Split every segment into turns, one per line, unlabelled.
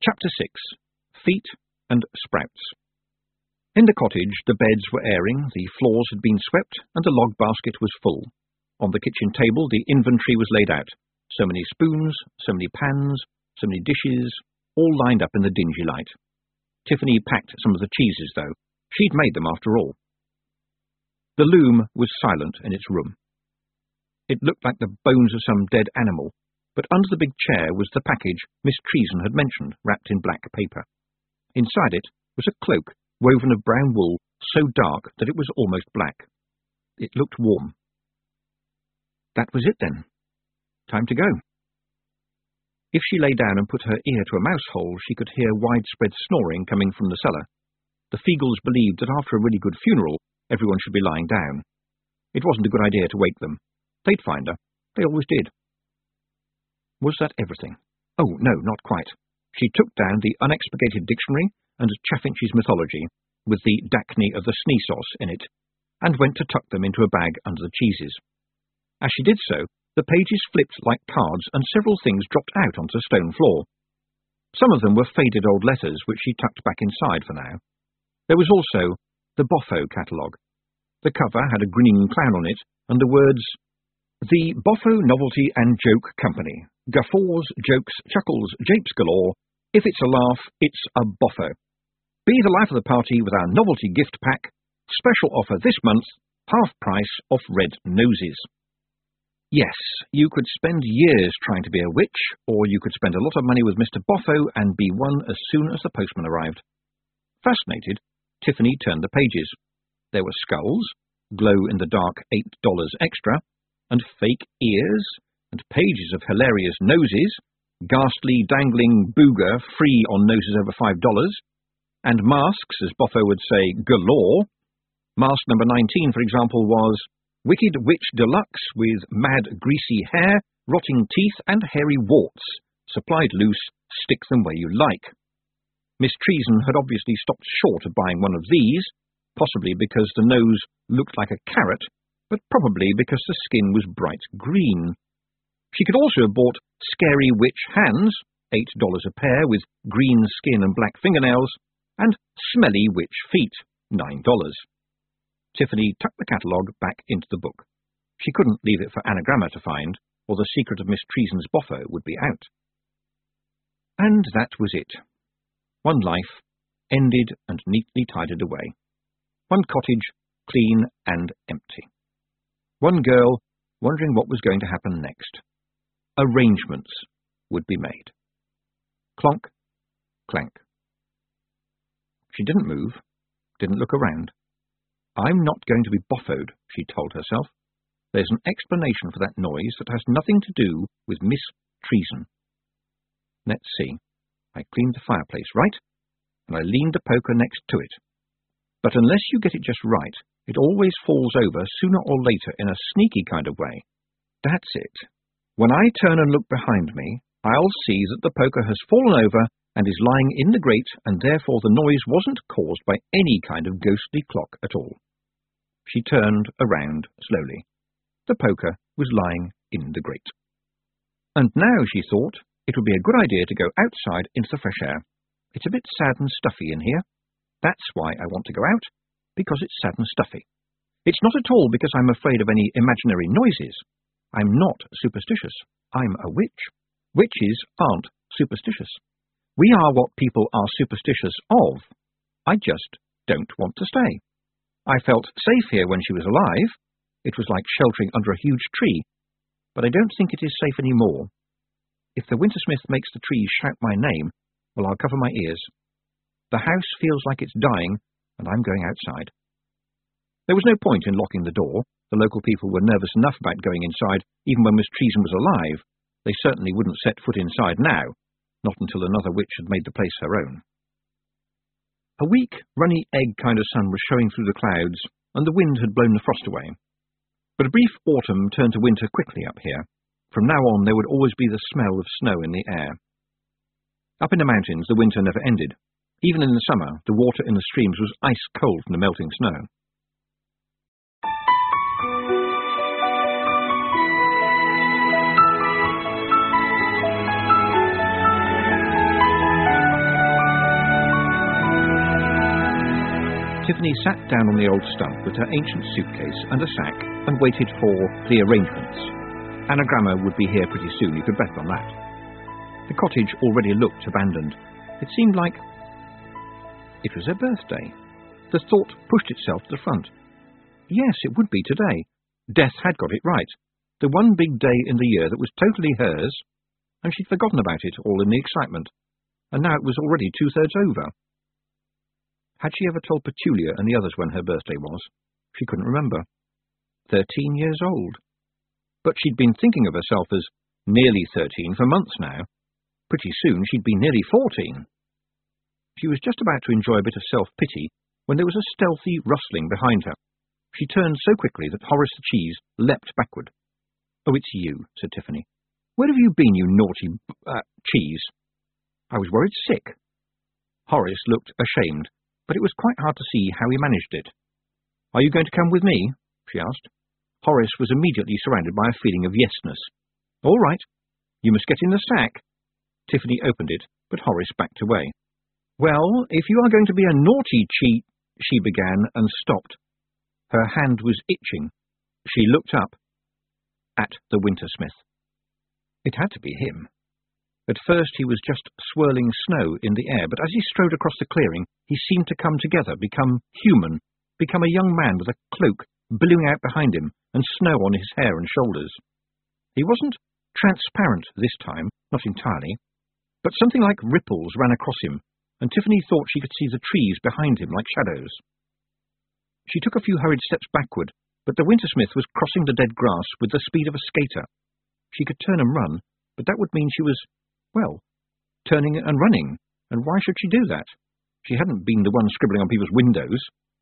Chapter 6. Feet and Sprouts. In the cottage the beds were airing, the floors had been swept, and the log basket was full. On the kitchen table the inventory was laid out. So many spoons, so many pans, so many dishes, all lined up in the dingy light. Tiffany packed some of the cheeses, though. She'd made them after all. The loom was silent in its room. It looked like the bones of some dead animal, but under the big chair was the package Miss Treason had mentioned, wrapped in black paper. Inside it was a cloak woven of brown wool, so dark that it was almost black. It looked warm. That was it, then. Time to go. If she lay down and put her ear to a mouse hole, she could hear widespread snoring coming from the cellar. The Feagles believed that after a really good funeral, everyone should be lying down. It wasn't a good idea to wake them. They'd find her. They always did. Was that everything? Oh, no, not quite. She took down the Unexpurgated Dictionary and Chaffinch's Mythology, with the Dacne of the Sneesos in it, and went to tuck them into a bag under the cheeses. As she did so, the pages flipped like cards, and several things dropped out onto the stone floor. Some of them were faded old letters, which she tucked back inside for now. There was also the Boffo catalogue. The cover had a grinning clown on it, and the words, "The Boffo Novelty and Joke Company. Guffaws, jokes, chuckles, japes galore. If it's a laugh, it's a Boffo. Be the life of the party with our novelty gift pack. Special offer this month, half price off red noses." Yes, you could spend years trying to be a witch, or you could spend a lot of money with Mr. Boffo and be one as soon as the postman arrived. Fascinated, Tiffany turned the pages. There were skulls, glow-in-the-dark $8 extra, and fake ears, and pages of hilarious noses, ghastly dangling booger free on noses over $5, and masks, as Boffo would say, galore. Mask number 19, for example, was Wicked Witch Deluxe with mad greasy hair, rotting teeth, and hairy warts. Supplied loose, stick them where you like. Miss Treason had obviously stopped short of buying one of these, possibly because the nose looked like a carrot, but probably because the skin was bright green. She could also have bought Scary Witch Hands, $8 a pair with green skin and black fingernails, and Smelly Witch Feet, $9. Tiffany tucked the catalogue back into the book. She couldn't leave it for Anagramma to find, or the secret of Miss Treason's Boffo would be out. And that was it. One life, ended and neatly tidied away. One cottage, clean and empty. One girl, wondering what was going to happen next. Arrangements would be made. Clonk, clank. She didn't move, didn't look around. I'm not going to be boffoed, she told herself. There's an explanation for that noise that has nothing to do with Miss Treason. Let's see. I cleaned the fireplace, right? And I leaned the poker next to it. But unless you get it just right, it always falls over sooner or later in a sneaky kind of way. That's it. When I turn and look behind me, I'll see that the poker has fallen over and is lying in the grate, and therefore the noise wasn't caused by any kind of ghostly clock at all. She turned around slowly. The poker was lying in the grate. And now, she thought, it would be a good idea to go outside into the fresh air. It's a bit sad and stuffy in here. That's why I want to go out, because it's sad and stuffy. It's not at all because I'm afraid of any imaginary noises. I'm not superstitious. I'm a witch. Witches aren't superstitious. We are what people are superstitious of. I just don't want to stay. I felt safe here when she was alive. It was like sheltering under a huge tree. But I don't think it is safe any more. If the Wintersmith makes the trees shout my name, well, I'll cover my ears. The house feels like it's dying, and I'm going outside. There was no point in locking the door. The local people were nervous enough about going inside, even when Miss Treason was alive. They certainly wouldn't set foot inside now, not until another witch had made the place her own. A weak, runny egg kind of sun was showing through the clouds, and the wind had blown the frost away. But a brief autumn turned to winter quickly up here. From now on there would always be the smell of snow in the air. Up in the mountains the winter never ended. Even in the summer the water in the streams was ice cold from the melting snow. Tiffany sat down on the old stump with her ancient suitcase and a sack and waited for the arrangements. Anagrama would be here pretty soon, you could bet on that. The cottage already looked abandoned. It seemed like it was her birthday. The thought pushed itself to the front. Yes, it would be today. Death had got it right. The one big day in the year that was totally hers, and she'd forgotten about it all in the excitement. And now it was already 2/3 over. Had she ever told Petulia and the others when her birthday was? She couldn't remember. 13 years old. But she'd been thinking of herself as nearly 13 for months now. Pretty soon she'd be nearly 14. She was just about to enjoy a bit of self-pity when there was a stealthy rustling behind her. She turned so quickly that Horace the Cheese leapt backward. "Oh, it's you," said Tiffany. "Where have you been, you naughty cheese?" "I was worried sick." Horace looked ashamed, but it was quite hard to see how he managed it. "Are you going to come with me?" she asked. Horace was immediately surrounded by a feeling of yesness. "All right. You must get in the sack." Tiffany opened it, but Horace backed away. "Well, if you are going to be a naughty cheat," she began and stopped. Her hand was itching. She looked up at the Wintersmith. It had to be him. At first he was just swirling snow in the air, but as he strode across the clearing, he seemed to come together, become human, become a young man with a cloak billowing out behind him and snow on his hair and shoulders. He wasn't transparent this time, not entirely, but something like ripples ran across him, and Tiffany thought she could see the trees behind him like shadows. She took a few hurried steps backward, but the Wintersmith was crossing the dead grass with the speed of a skater. She could turn and run, but that would mean she was, well, turning and running, and why should she do that? She hadn't been the one scribbling on people's windows.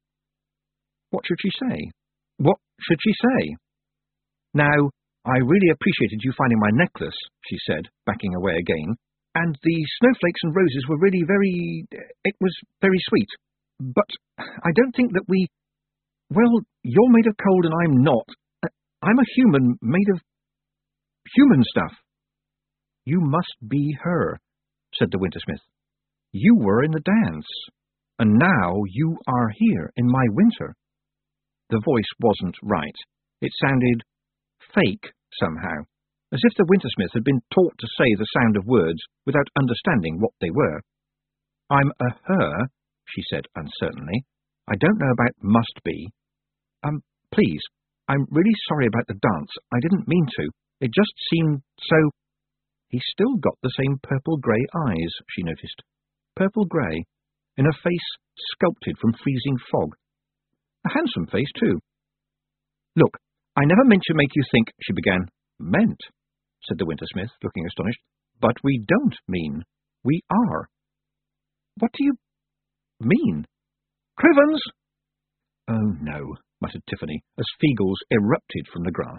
What should she say? What should she say? "Now, I really appreciated you finding my necklace," she said, backing away again, "and the snowflakes and roses were really it was very sweet. But I don't think that we... Well, you're made of cold and I'm not. I'm a human made of human stuff." "You must be her," said the Wintersmith. "You were in the dance, and now you are here in my winter." The voice wasn't right. It sounded fake somehow, as if the Wintersmith had been taught to say the sound of words without understanding what they were. "I'm a her," she said uncertainly. "I don't know about must be. Please, I'm really sorry about the dance. I didn't mean to. It just seemed so..." He still got the same purple-grey eyes, she noticed. Purple-grey, in a face sculpted from freezing fog. A handsome face, too. "Look, I never meant to make you think," she began. "Meant," said the Wintersmith, looking astonished. "But we don't mean. We are." "What do you mean?" "Crivens!" "Oh, no," muttered Tiffany, as Feagles erupted from the grass.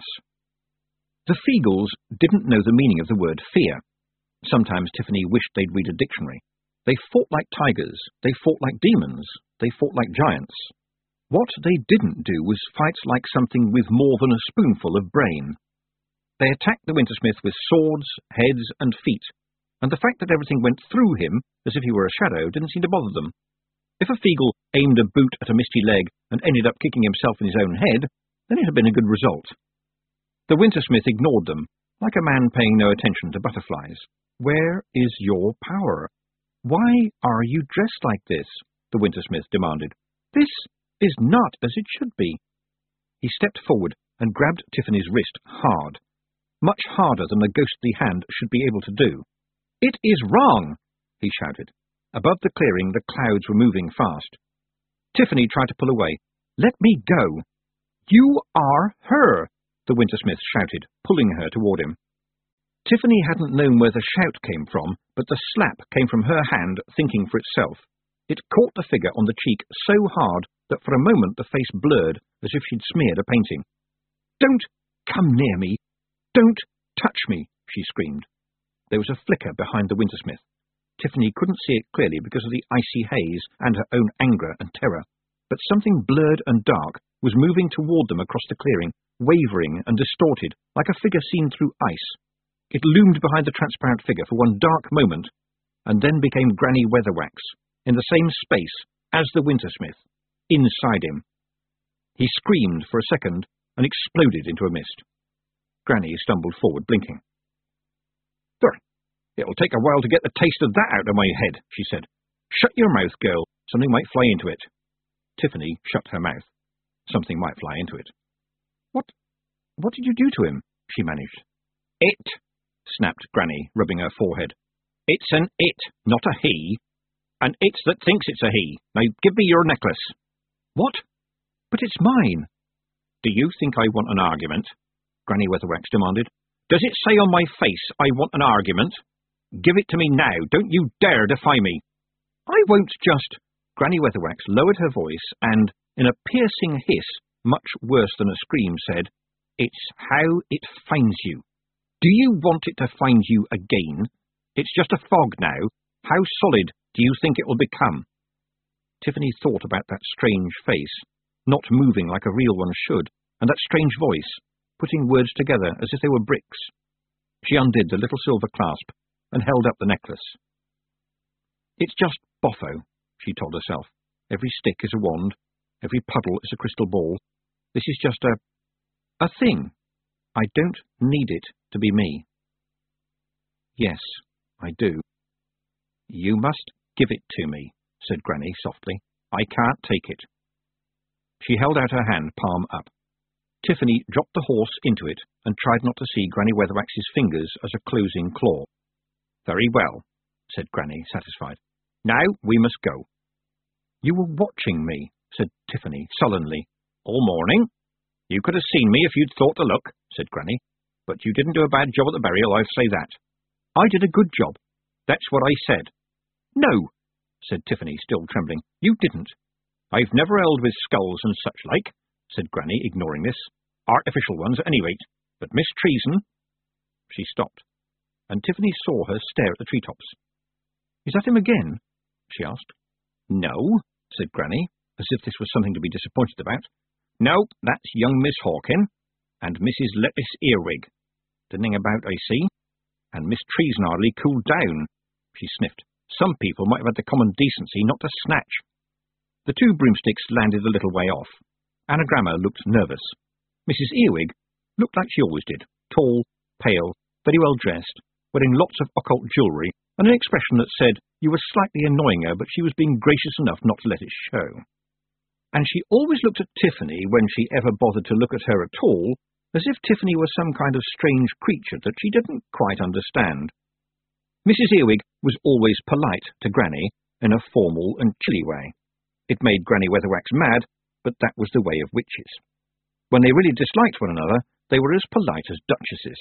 The Feagles didn't know the meaning of the word fear. Sometimes Tiffany wished they'd read a dictionary. They fought like tigers, they fought like demons, they fought like giants. What they didn't do was fight like something with more than a spoonful of brain. They attacked the Wintersmith with swords, heads, and feet, and the fact that everything went through him, as if he were a shadow, didn't seem to bother them. If a Feagle aimed a boot at a misty leg and ended up kicking himself in his own head, then it had been a good result. The Wintersmith ignored them, like a man paying no attention to butterflies. "Where is your power? Why are you dressed like this?" the Wintersmith demanded. "This is not as it should be." He stepped forward and grabbed Tiffany's wrist hard, much harder than a ghostly hand should be able to do. "It is wrong!" he shouted. Above the clearing, the clouds were moving fast. Tiffany tried to pull away. "Let me go!" "You are her!" the Wintersmith shouted, pulling her toward him. Tiffany hadn't known where the shout came from, but the slap came from her hand thinking for itself. It caught the figure on the cheek so hard that for a moment the face blurred as if she'd smeared a painting. "Don't come near me! Don't touch me!" she screamed. There was a flicker behind the Wintersmith. Tiffany couldn't see it clearly because of the icy haze and her own anger and terror, but something blurred and dark was moving toward them across the clearing, wavering and distorted, like a figure seen through ice. It loomed behind the transparent figure for one dark moment, and then became Granny Weatherwax, in the same space as the Wintersmith. inside him. He screamed for a second and exploded into a mist. Granny stumbled forward, blinking. "It'll take a while to get the taste of that out of my head," she said. "Shut your mouth, girl. Something might fly into it." Tiffany shut her mouth. Something might fly into it. What did you do to him?" she managed. "It," snapped Granny, rubbing her forehead. "It's an it, not a he. An it that thinks it's a he. Now give me your necklace." "What? But it's mine." "Do you think I want an argument?" Granny Weatherwax demanded. "Does it say on my face I want an argument? Give it to me now. Don't you dare defy me." "I won't just—" Granny Weatherwax lowered her voice and, in a piercing hiss, much worse than a scream, said, "It's how it finds you. Do you want it to find you again? It's just a fog now. How solid do you think it will become?" Tiffany thought about that strange face, not moving like a real one should, and that strange voice, putting words together as if they were bricks. She undid the little silver clasp and held up the necklace. "It's just boffo," she told herself. "Every stick is a wand, every puddle is a crystal ball. This is just a thing. I don't need it to be me." "Yes, I do." "You must give it to me," said Granny softly. "I can't take it." She held out her hand, palm up. Tiffany dropped the horse into it and tried not to see Granny Weatherwax's fingers as a closing claw. "Very well," said Granny, satisfied. "Now we must go." "You were watching me," said Tiffany sullenly. "All morning. You could have seen me if you'd thought to look," said Granny. "But you didn't do a bad job at the burial, I'll say that." "I did a good job." "That's what I said." "No," said Tiffany, still trembling. "You didn't." "I've never held with skulls and such like," said Granny, ignoring this. "Artificial ones, at any rate. But Miss Treason—" She stopped, and Tiffany saw her stare at the treetops. "Is that him again?" she asked. "No," said Granny, as if this was something to be disappointed about. "No, that's young Miss Hawkin, and Mrs. Lettuce Earwig. Dinning about, I see. And Miss Treason hardly cooled down." She sniffed. "Some people might have had the common decency not to snatch." The two broomsticks landed a little way off. Anagramma looked nervous. Mrs. Earwig looked like she always did, tall, pale, very well dressed, wearing lots of occult jewellery, and an expression that said you were slightly annoying her, but she was being gracious enough not to let it show. And she always looked at Tiffany, when she ever bothered to look at her at all, as if Tiffany was some kind of strange creature that she didn't quite understand. Mrs. Earwig was always polite to Granny, in a formal and chilly way. It made Granny Weatherwax mad, but that was the way of witches. When they really disliked one another, they were as polite as duchesses.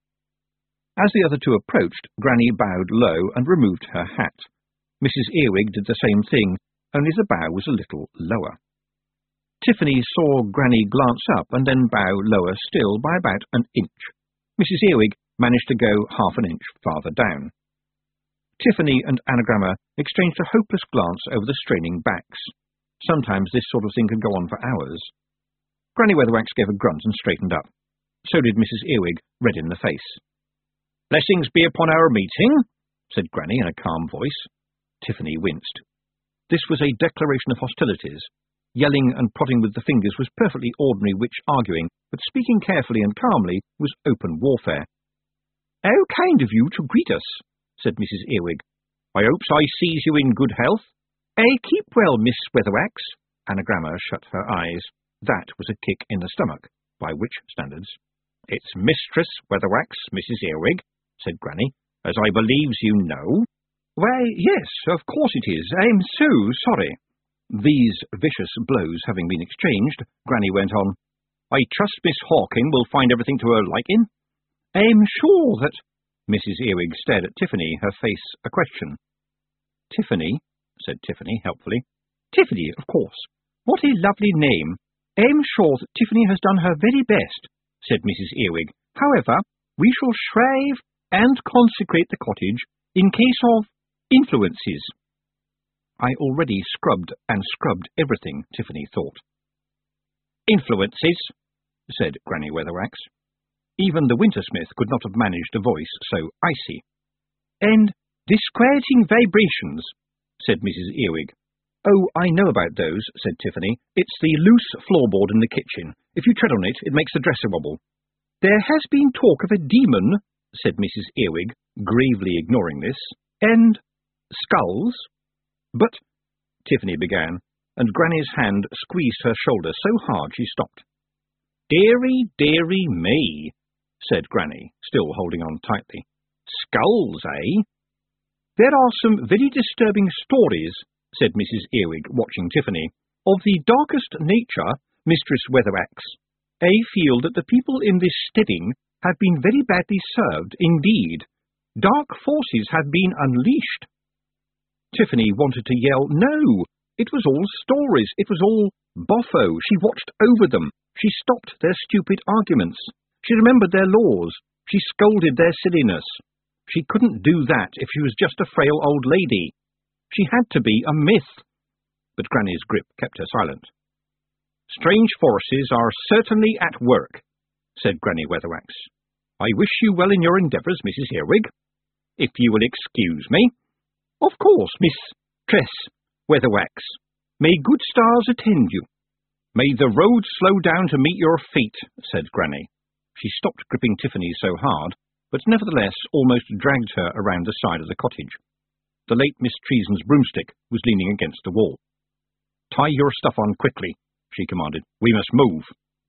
As the other two approached, Granny bowed low and removed her hat. Mrs. Earwig did the same thing, only the bow was a little lower. Tiffany saw Granny glance up and then bow lower still by about an inch. Mrs. Earwig managed to go half an inch farther down. Tiffany and Anagramma exchanged a hopeless glance over the straining backs. Sometimes this sort of thing could go on for hours. Granny Weatherwax gave a grunt and straightened up. So did Mrs. Earwig, red in the face. "Blessings be upon our meeting," said Granny in a calm voice. Tiffany winced. This was a declaration of hostilities. Yelling and prodding with the fingers was perfectly ordinary witch arguing, but speaking carefully and calmly was open warfare. "How kind of you to greet us," said Mrs. Earwig. "I hopes I sees you in good health." "Keep well, Miss Weatherwax." Anagramma shut her eyes. That was a kick in the stomach, by witch standards. "It's Mistress Weatherwax, Mrs. Earwig," said Granny, "as I believes you know." "Why, yes, of course it is. I'm so sorry." These vicious blows having been exchanged, Granny went on. "I trust Miss Hawkin will find everything to her liking." "I'm sure that—" Mrs. Earwig stared at Tiffany, her face a question. "Tiffany," said Tiffany helpfully. "Tiffany, of course. What a lovely name. I'm sure that Tiffany has done her very best," said Mrs. Earwig. "However, we shall shrive and consecrate the cottage in case of influences." "I already scrubbed and scrubbed everything," Tiffany thought. "Influences," said Granny Weatherwax. Even the Wintersmith could not have managed a voice so icy. "And disquieting vibrations," said Mrs. Earwig. "Oh, I know about those," said Tiffany. "It's the loose floorboard in the kitchen. If you tread on it, it makes the dresser wobble." "There has been talk of a demon," said Mrs. Earwig, gravely ignoring this, "and skulls." "But—" Tiffany began, and Granny's hand squeezed her shoulder so hard she stopped. "Dearie, dearie me," said Granny, still holding on tightly. "Skulls, eh?" "There are some very disturbing stories," said Mrs. Earwig, watching Tiffany, "of the darkest nature, Mistress Weatherwax. I feel that the people in this steading have been very badly served indeed. Dark forces have been unleashed." Tiffany wanted to yell, "No! It was all stories. It was all boffo. She watched over them. She stopped their stupid arguments. She remembered their laws. She scolded their silliness. She couldn't do that if she was just a frail old lady. She had to be a myth." But Granny's grip kept her silent. "Strange forces are certainly at work," said Granny Weatherwax. "I wish you well in your endeavours, Mrs. Earwig. If you will excuse me." "Of course, Mistress Weatherwax. May good stars attend you." "May the road slow down to meet your feet," said Granny. She stopped gripping Tiffany so hard, but nevertheless almost dragged her around the side of the cottage. The late Miss Treason's broomstick was leaning against the wall. "Tie your stuff on quickly," she commanded. "We must move."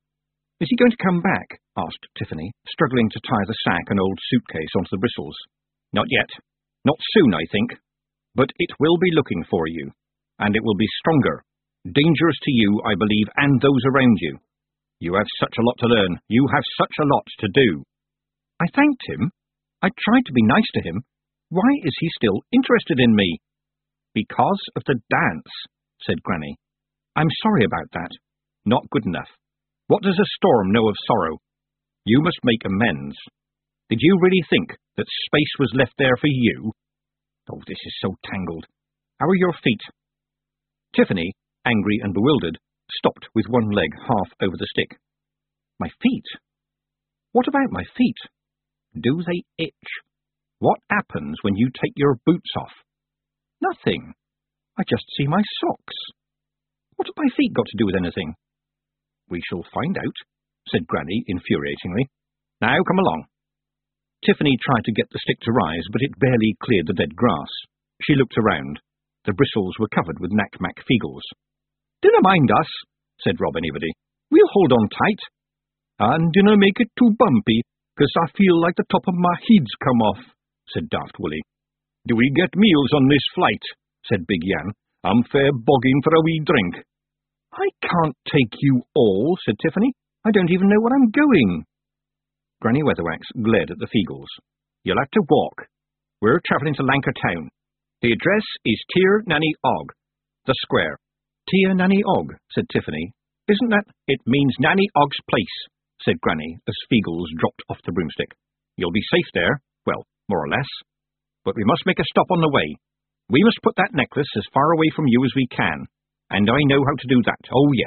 "Is he going to come back?" asked Tiffany, struggling to tie the sack and old suitcase onto the bristles. "Not yet. Not soon, I think. But it will be looking for you, and it will be stronger. Dangerous to you, I believe, and those around you. You have such a lot to learn. You have such a lot to do." I thanked him. I tried to be nice to him. Why is he still interested in me? "Because of the dance," said Granny. "I'm sorry about that. Not good enough. What does a storm know of sorrow? You must make amends. Did you really think that space was left there for you? Oh, this is so tangled. How are your feet?" Tiffany, angry and bewildered, stopped with one leg half over the stick. "My feet? What about my feet? Do they itch? What happens when you take your boots off?" "Nothing. I just see my socks. What have my feet got to do with anything?" "We shall find out," said Granny infuriatingly. "Now come along." Tiffany tried to get the stick to rise, but it barely cleared the dead grass. She looked around. The bristles were covered with knack-mack feagles. "Dinna mind us," said Rob Anybody. "We'll hold on tight. And dinna make it too bumpy, 'cause I feel like the top of my head's come off," said Daft Willie. "Do we get meals on this flight?" said Big Yan. "I'm fair bogging for a wee drink." "I can't take you all," said Tiffany. "I don't even know where I'm going." Granny Weatherwax glared at the feagles. "You'll have to walk. We're travelling to Lanker Town. The address is Tir Nanny Og, the square." "Tir Nanny Og," said Tiffany. "Isn't that—" "It means Nanny Og's place," said Granny, as Feagles dropped off the broomstick. "You'll be safe there, well, more or less. But we must make a stop on the way. We must put that necklace as far away from you as we can, and I know how to do that, oh yes."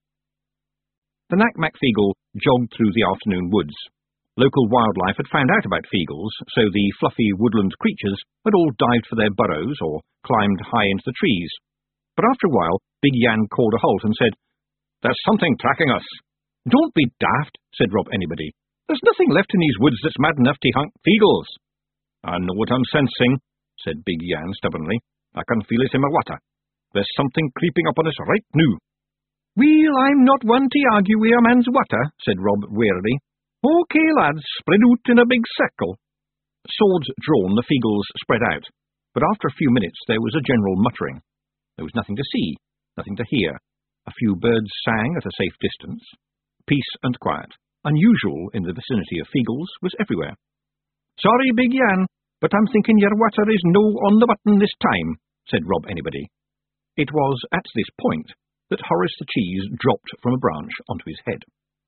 The Knack-Mack Feagle jogged through the afternoon woods. Local wildlife had found out about feagles, so the fluffy woodland creatures had all dived for their burrows or climbed high into the trees. But after a while, Big Yan called a halt and said, "There's something tracking us." "Don't be daft," said Rob Anybody. "There's nothing left in these woods that's mad enough to hunt feagles." "I know what I'm sensing," said Big Yan stubbornly. "I can feel it in my water. There's something creeping up on us right now." "Well, I'm not one to argue with a man's water," said Rob wearily. "OK, lads, spread out in a big circle." Swords drawn, the feagles spread out, but after a few minutes there was a general muttering. There was nothing to see, nothing to hear. A few birds sang at a safe distance. Peace and quiet, unusual in the vicinity of feagles, was everywhere. "Sorry, Big Yan, but I'm thinking your water is no on the button this time," said Rob Anybody. It was at this point that Horace the Cheese dropped from a branch onto his head.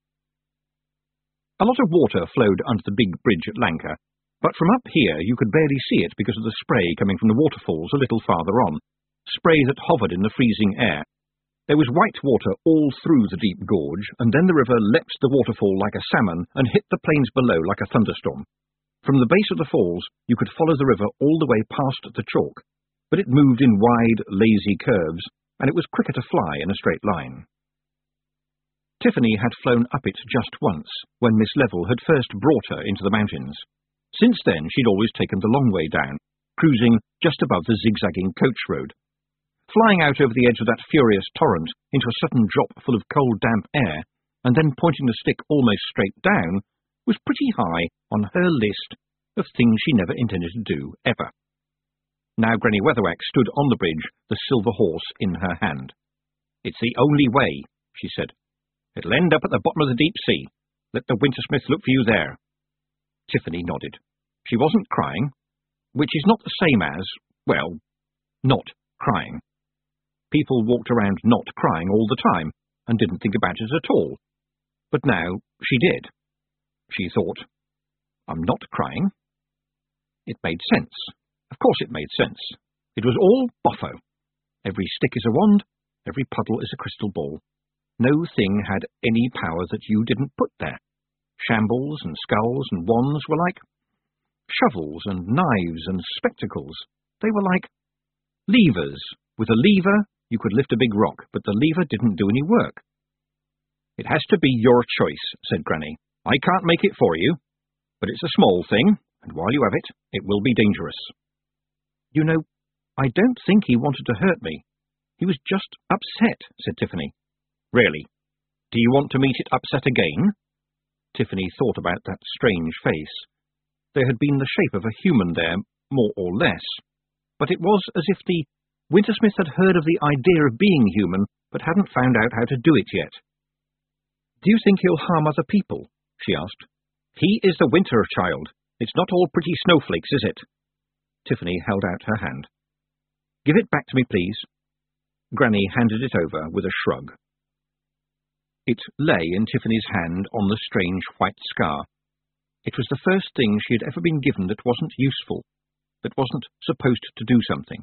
A lot of water flowed under the big bridge at Lanker, but from up here you could barely see it because of the spray coming from the waterfalls a little farther on, spray that hovered in the freezing air. There was white water all through the deep gorge, and then the river leapt the waterfall like a salmon and hit the plains below like a thunderstorm. From the base of the falls you could follow the river all the way past the chalk, but it moved in wide, lazy curves, and it was quicker to fly in a straight line. Tiffany had flown up it just once, when Miss Level had first brought her into the mountains. Since then she'd always taken the long way down, cruising just above the zigzagging coach road. Flying out over the edge of that furious torrent into a sudden drop full of cold, damp air, and then pointing the stick almost straight down, was pretty high on her list of things she never intended to do, ever. Now Granny Weatherwax stood on the bridge, the silver horse in her hand. "It's the only way," she said. "It'll end up at the bottom of the deep sea. Let the Wintersmith look for you there." Tiffany nodded. She wasn't crying, which is not the same as, well, not crying. People walked around not crying all the time, and didn't think about it at all. But now she did. She thought, "I'm not crying." It made sense. Of course it made sense. It was all boffo. Every stick is a wand, every puddle is a crystal ball. No thing had any power that you didn't put there. Shambles and skulls and wands were like shovels and knives and spectacles. They were like levers. With a lever, you could lift a big rock, but the lever didn't do any work. "It has to be your choice," said Granny. "I can't make it for you, but it's a small thing, and while you have it, it will be dangerous." "You know, I don't think he wanted to hurt me. He was just upset," said Tiffany. "Really? Do you want to meet it upset again?" Tiffany thought about that strange face. There had been the shape of a human there, more or less, but it was as if the Wintersmith had heard of the idea of being human, but hadn't found out how to do it yet. "Do you think he'll harm other people?" she asked. "He is the Winter Child. It's not all pretty snowflakes, is it?" Tiffany held out her hand. "Give it back to me, please." Granny handed it over with a shrug. It lay in Tiffany's hand on the strange white scar. It was the first thing she had ever been given that wasn't useful, that wasn't supposed to do something.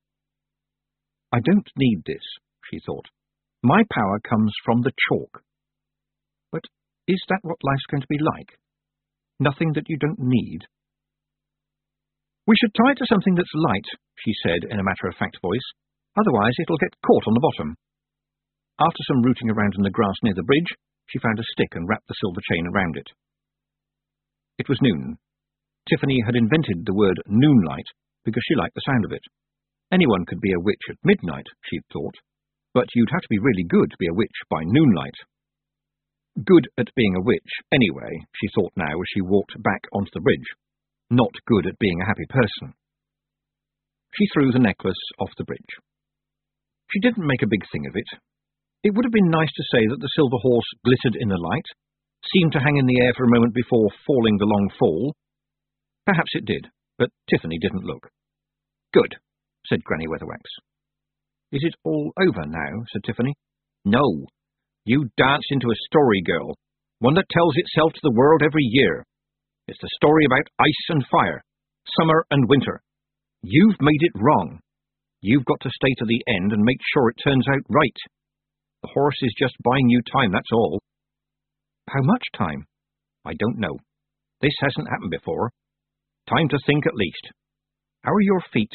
"I don't need this," she thought. "My power comes from the chalk." But is that what life's going to be like? Nothing that you don't need? "We should tie it to something that's light," she said in a matter-of-fact voice. "Otherwise it'll get caught on the bottom." After some rooting around in the grass near the bridge, she found a stick and wrapped the silver chain around it. It was noon. Tiffany had invented the word noonlight because she liked the sound of it. Anyone could be a witch at midnight, she'd thought, but you'd have to be really good to be a witch by noonlight. Good at being a witch, anyway, she thought now as she walked back onto the bridge. Not good at being a happy person. She threw the necklace off the bridge. She didn't make a big thing of it. It would have been nice to say that the silver horse glittered in the light, seemed to hang in the air for a moment before falling the long fall. Perhaps it did, but Tiffany didn't look. "Good," said Granny Weatherwax. "Is it all over now?" said Tiffany. "No. You danced into a story, girl, one that tells itself to the world every year. It's the story about ice and fire, summer and winter. You've made it wrong. You've got to stay to the end and make sure it turns out right. The horse is just buying you time, that's all." "How much time?" "I don't know. This hasn't happened before. Time to think at least. How are your feet?"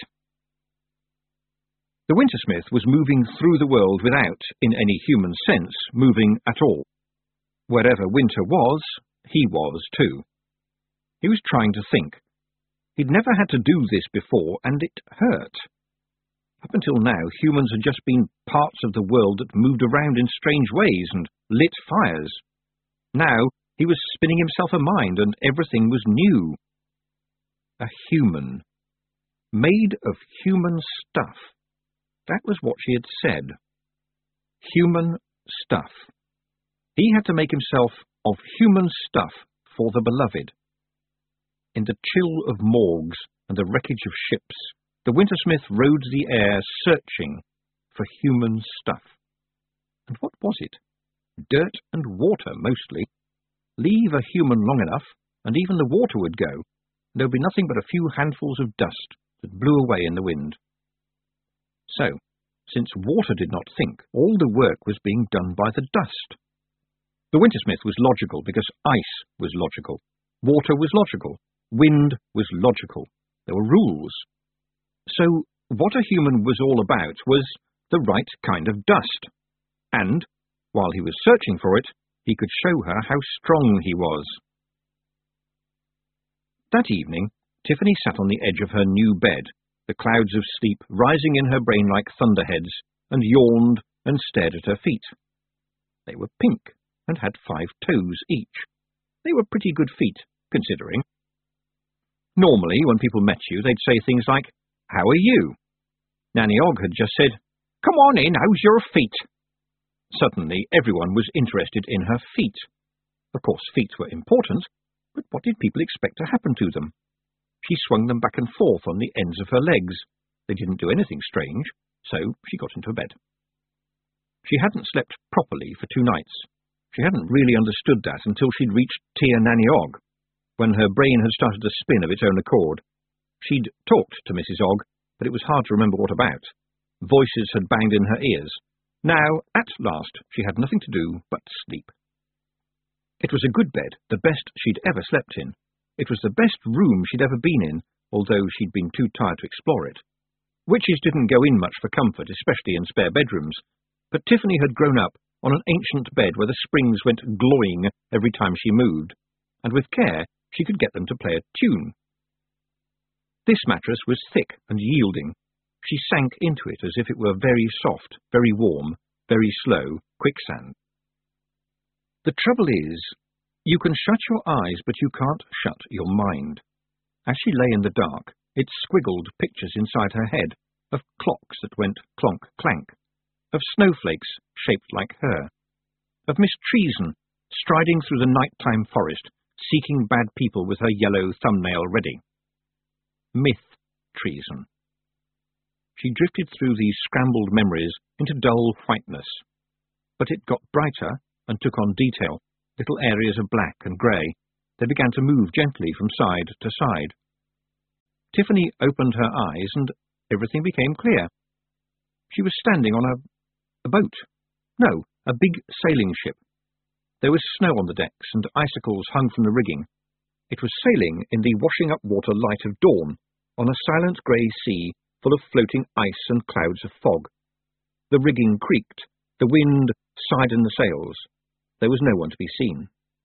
The Wintersmith was moving through the world without, in any human sense, moving at all. Wherever winter was, he was too. He was trying to think. He'd never had to do this before, and it hurt. Up until now, humans had just been parts of the world that moved around in strange ways and lit fires. Now he was spinning himself a mind, and everything was new. A human. Made of human stuff. That was what she had said. Human stuff. He had to make himself of human stuff for the beloved. In the chill of morgues and the wreckage of ships, the Wintersmith rode the air searching for human stuff. And what was it? Dirt and water, mostly. Leave a human long enough, and even the water would go. There would be nothing but a few handfuls of dust that blew away in the wind. So, since water did not think, all the work was being done by the dust. The Wintersmith was logical because ice was logical. Water was logical. Wind was logical. There were rules. So, what a human was all about was the right kind of dust, and, while he was searching for it, he could show her how strong he was. That evening, Tiffany sat on the edge of her new bed, the clouds of sleep rising in her brain like thunderheads, and yawned and stared at her feet. They were pink and had 5 toes each. They were pretty good feet, considering. Normally, when people met you, they'd say things like, "How are you?" Nanny Og had just said, "Come on in, how's your feet?" Suddenly, everyone was interested in her feet. Of course, feet were important, but what did people expect to happen to them? She swung them back and forth on the ends of her legs. They didn't do anything strange, so she got into bed. She hadn't slept properly for 2 nights. She hadn't really understood that until she'd reached Tir Nanny Og, when her brain had started to spin of its own accord. She'd talked to Mrs. Og, but it was hard to remember what about. Voices had banged in her ears. Now, at last, she had nothing to do but sleep. It was a good bed, the best she'd ever slept in. It was the best room she'd ever been in, although she'd been too tired to explore it. Witches didn't go in much for comfort, especially in spare bedrooms, but Tiffany had grown up on an ancient bed where the springs went glowing every time she moved, and with care she could get them to play a tune. This mattress was thick and yielding. She sank into it as if it were very soft, very warm, very slow quicksand. The trouble is, you can shut your eyes, but you can't shut your mind. As she lay in the dark, it squiggled pictures inside her head of clocks that went clonk-clank, of snowflakes shaped like her, of Miss Treason striding through the nighttime forest, seeking bad people with her yellow thumbnail ready. Myth Treason. She drifted through these scrambled memories into dull whiteness, but it got brighter and took on detail, little areas of black and grey. They began to move gently from side to side. Tiffany opened her eyes and everything became clear. She was standing on a boat. No, a big sailing ship. There was snow on the decks and icicles hung from the rigging. It was sailing in the washing-up water light of dawn, on a silent grey sea full of floating ice and clouds of fog. The rigging creaked. The wind sighed in the sails. There was no one to be seen.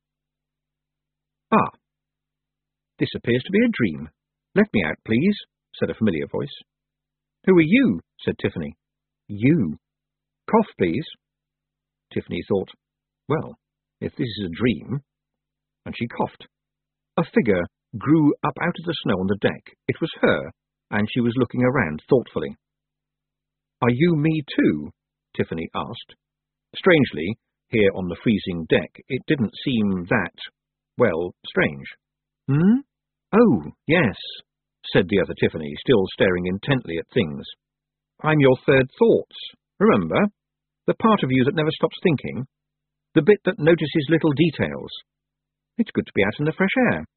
"Ah, this appears to be a dream. Let me out, please," said a familiar voice. "Who are you?" said Tiffany. "You. Cough, please." Tiffany thought, well, if this is a dream... And she coughed. A figure grew up out of the snow on the deck. It was her, and she was looking around thoughtfully. "Are you me too?" Tiffany asked. Strangely, here on the freezing deck, it didn't seem that, well, strange. "Oh, yes," said the other Tiffany, still staring intently at things. "I'm your third thoughts. Remember? The part of you that never stops thinking. The bit that notices little details. It's good to be out in the fresh air.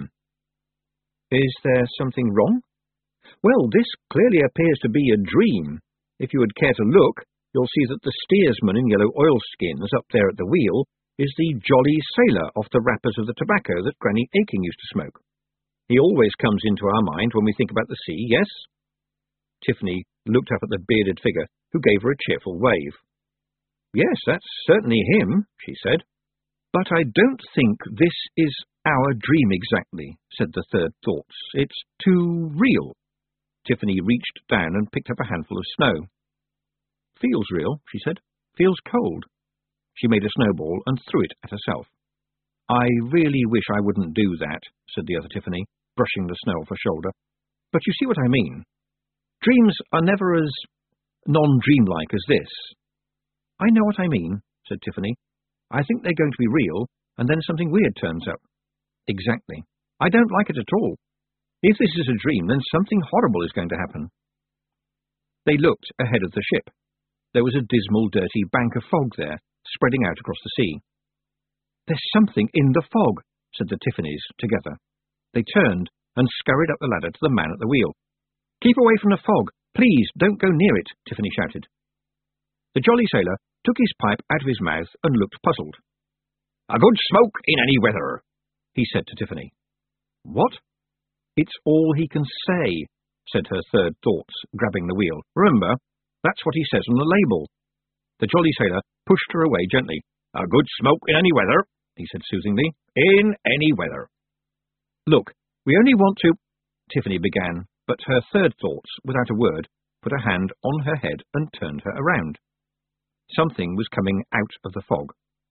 Is there something wrong? Well, this clearly appears to be a dream. If you would care to look, you'll see that the steersman in yellow oilskins up there at the wheel is the jolly sailor off the wrappers of the tobacco that Granny Aiking used to smoke. He always comes into our mind when we think about the sea, yes?" Tiffany looked up at the bearded figure, who gave her a cheerful wave. "Yes, that's certainly him," she said. "But I don't think this is our dream exactly," said the third thoughts. "It's too real." Tiffany reached down and picked up a handful of snow. "Feels real," she said. "Feels cold." She made a snowball and threw it at herself. "I really wish I wouldn't do that," said the other Tiffany, brushing the snow off her shoulder. "But you see what I mean. Dreams are never as non-dreamlike as this." "I know what I mean," said Tiffany. "I think they're going to be real, and then something weird turns up." "Exactly. I don't like it at all. If this is a dream, then something horrible is going to happen." They looked ahead of the ship. There was a dismal, dirty bank of fog there, spreading out across the sea. "There's something in the fog," said the Tiffany's together. They turned and scurried up the ladder to the man at the wheel. "Keep away from the fog. Please, don't go near it," Tiffany shouted. The jolly sailor took his pipe out of his mouth and looked puzzled. "A good smoke in any weather," he said to Tiffany. "What?" "It's all he can say," said her third thoughts, grabbing the wheel. "Remember, That's what he says on the label." The jolly sailor pushed her away gently. "A good smoke in any weather," he said soothingly. "In any weather." "Look, we only want to—" Tiffany began, but her third thoughts, without a word, put a hand on her head and turned her around. Something was coming out of the fog.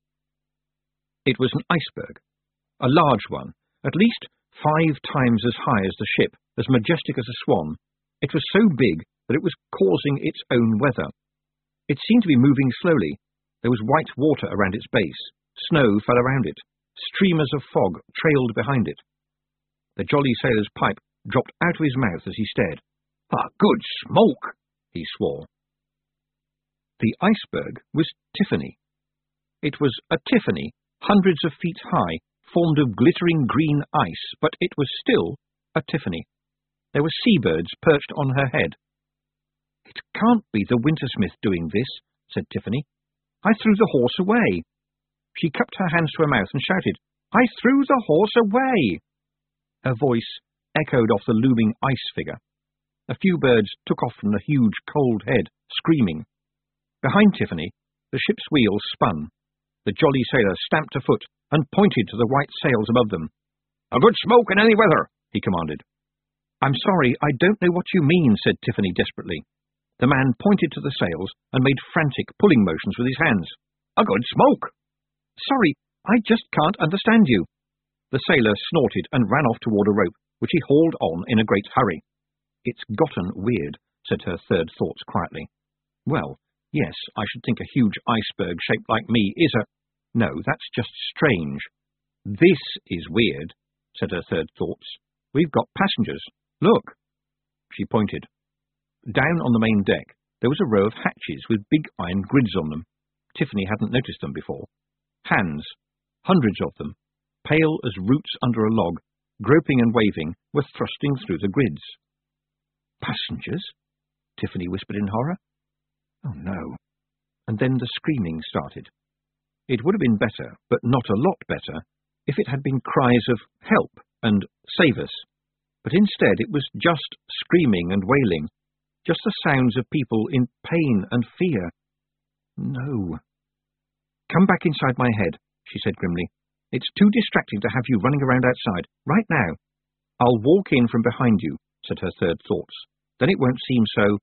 It was an iceberg, a large one, at least 5 times as high as the ship, as majestic as a swan. It was so big that it was causing its own weather. It seemed to be moving slowly. There was white water around its base. Snow fell around it. Streamers of fog trailed behind it. The jolly sailor's pipe dropped out of his mouth as he stared. "A good smoke!" he swore. The iceberg was Tiffany. It was a Tiffany, hundreds of feet high, formed of glittering green ice, but it was still a Tiffany. There were seabirds perched on her head. "It can't be the Wintersmith doing this," said Tiffany. "I threw the horse away." She cupped her hands to her mouth and shouted, "I threw the horse away!" Her voice echoed off the looming ice figure. A few birds took off from the huge cold head, screaming. Behind Tiffany, the ship's wheels spun. The jolly sailor stamped a foot and pointed to the white sails above them. "A good smoke in any weather," he commanded. "I'm sorry, I don't know what you mean," said Tiffany desperately. The man pointed to the sails and made frantic pulling motions with his hands. "A good smoke!" "Sorry, I just can't understand you." The sailor snorted and ran off toward a rope, which he hauled on in a great hurry. "It's gotten weird," said her third thoughts quietly. "Well, yes, I should think a huge iceberg shaped like me is a... No, that's just strange." "This is weird," said her third thoughts. "We've got passengers. Look." She pointed. Down on the main deck, there was a row of hatches with big iron grids on them. Tiffany hadn't noticed them before. Hands, hundreds of them, pale as roots under a log, groping and waving, were thrusting through the grids. "Passengers?" Tiffany whispered in horror. "Oh, no." And then the screaming started. It would have been better, but not a lot better, if it had been cries of "help" and "save us." But instead it was just screaming and wailing, just the sounds of people in pain and fear. "No." "Come back inside my head," she said grimly. "It's too distracting to have you running around outside. Right now." "I'll walk in from behind you," said her third thoughts. "Then it won't seem so—"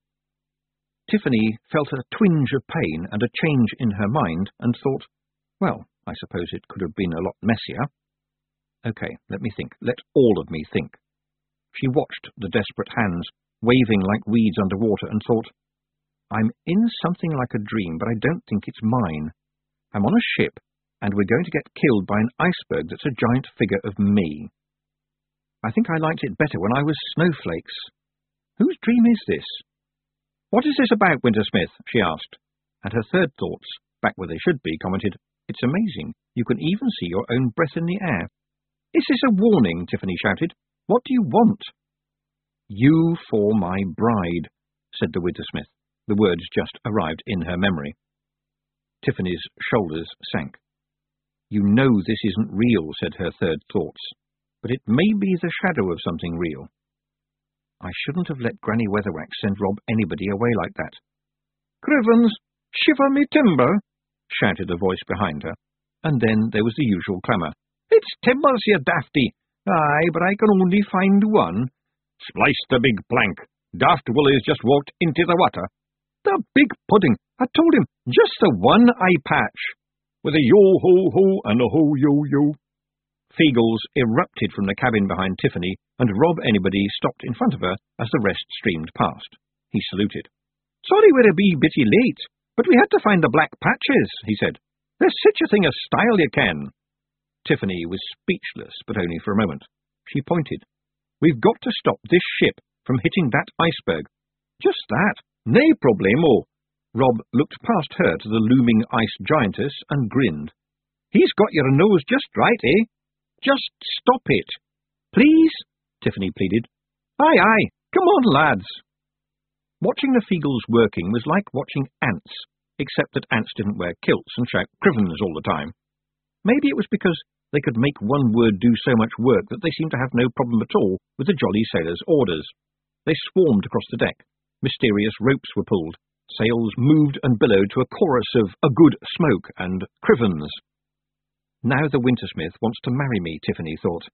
Tiffany felt a twinge of pain and a change in her mind and thought, well, I suppose it could have been a lot messier. Okay, let me think. Let all of me think. She watched the desperate hands, waving like weeds underwater, and thought, I'm in something like a dream, but I don't think it's mine. I'm on a ship, and we're going to get killed by an iceberg that's a giant figure of me. I think I liked it better when I was snowflakes. Whose dream is this? What is this about, Wintersmith? She asked, and her third thoughts, back where they should be, commented, It's amazing. You can even see your own breath in the air. Is this a warning? Tiffany shouted. What do you want? You for my bride, said the Wintersmith. The words just arrived in her memory. Tiffany's shoulders sank. You know this isn't real, said her third thoughts, but it may be the shadow of something real. I shouldn't have let Granny Weatherwax send Rob anybody away like that. Crivens, shiver me timber, shouted a voice behind her, and then there was the usual clamour. It's Timbers, you dafty! Aye, but I can only find one. Splice the big plank. Daft Woolly's just walked into the water. The big pudding! I told him, just the one eye patch. With a yo-ho-ho and a ho-yo-yo. Feagles erupted from the cabin behind Tiffany, and Rob Anybody stopped in front of her as the rest streamed past. He saluted. Sorry we're a wee bitty late, but we had to find the black patches, he said. There's such a thing as style, you ken. Tiffany was speechless, but only for a moment. She pointed. We've got to stop this ship from hitting that iceberg. Just that. Nae problemo. Rob looked past her to the looming ice giantess and grinned. He's got your nose just right, eh? Just stop it. Please? Tiffany pleaded. Aye, aye. Come on, lads. Watching the Feagles working was like watching ants, except that ants didn't wear kilts and shout crivens all the time. Maybe it was because they could make one word do so much work that they seemed to have no problem at all with the jolly sailor's orders. They swarmed across the deck, Mysterious ropes were pulled. Sails moved and billowed to a chorus of "a good smoke" and "Crivens." Now the Wintersmith wants to marry me, Tiffany thought.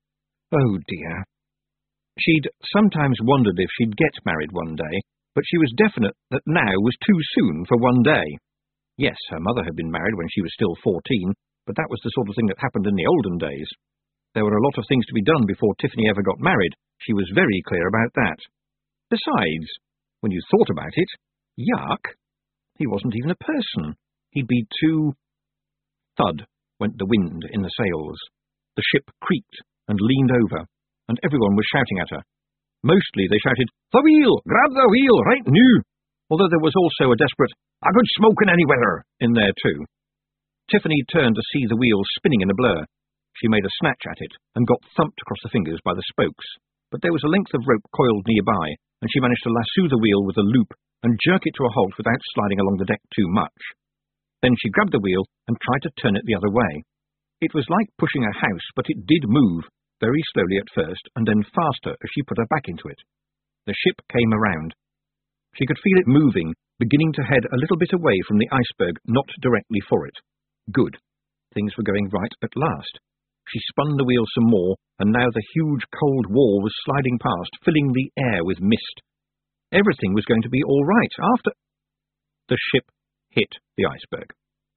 Oh dear. She'd sometimes wondered if she'd get married one day, but she was definite that now was too soon for one day. Yes, her mother had been married when she was still 14, but that was the sort of thing that happened in the olden days. There were a lot of things to be done before Tiffany ever got married. She was very clear about that. Besides, when you thought about it, yuck, he wasn't even a person. He'd be too... Thud went the wind in the sails. The ship creaked and leaned over, and everyone was shouting at her. Mostly they shouted, "The wheel! Grab the wheel, right now!" Although there was also a desperate, "A good smoke in any weather!" in there too. Tiffany turned to see the wheel spinning in a blur. She made a snatch at it and got thumped across the fingers by the spokes, but there was a length of rope coiled nearby, and she managed to lasso the wheel with a loop and jerk it to a halt without sliding along the deck too much. Then she grabbed the wheel and tried to turn it the other way. It was like pushing a house, but it did move, very slowly at first, and then faster as she put her back into it. The ship came around. She could feel it moving, beginning to head a little bit away from the iceberg, not directly for it. Good. Things were going right at last. She spun the wheel some more, and now the huge cold wall was sliding past, filling the air with mist. Everything was going to be all right after... The ship hit the iceberg.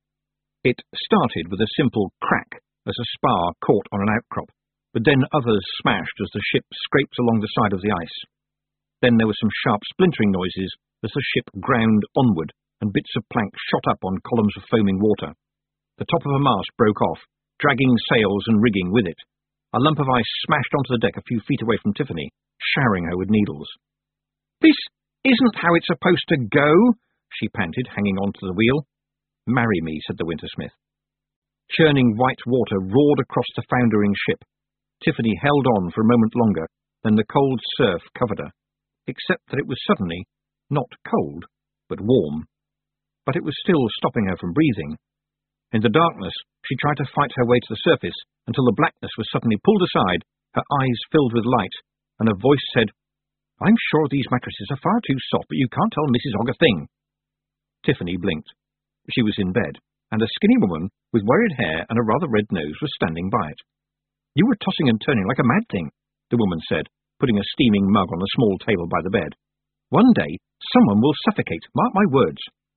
It started with a simple crack as a spar caught on an outcrop, but then others smashed as the ship scraped along the side of the ice. Then there were some sharp splintering noises as the ship ground onward, and bits of plank shot up on columns of foaming water. The top of a mast broke off, dragging sails and rigging with it. A lump of ice smashed onto the deck a few feet away from Tiffany, showering her with needles. "This isn't how it's supposed to go," she panted, hanging on to the wheel. "Marry me," said the Wintersmith. Churning white water roared across the foundering ship. Tiffany held on for a moment longer, then the cold surf covered her, except that it was suddenly not cold, but warm. But it was still stopping her from breathing. In the darkness, she tried to fight her way to the surface until the blackness was suddenly pulled aside, her eyes filled with light, and a voice said, "I'm sure these mattresses are far too soft, but you can't tell Mrs. Ogg a thing." Tiffany blinked. She was in bed, and a skinny woman with worried hair and a rather red nose was standing by it. "You were tossing and turning like a mad thing," the woman said, putting a steaming mug on a small table by the bed. "One day, someone will suffocate, mark my words."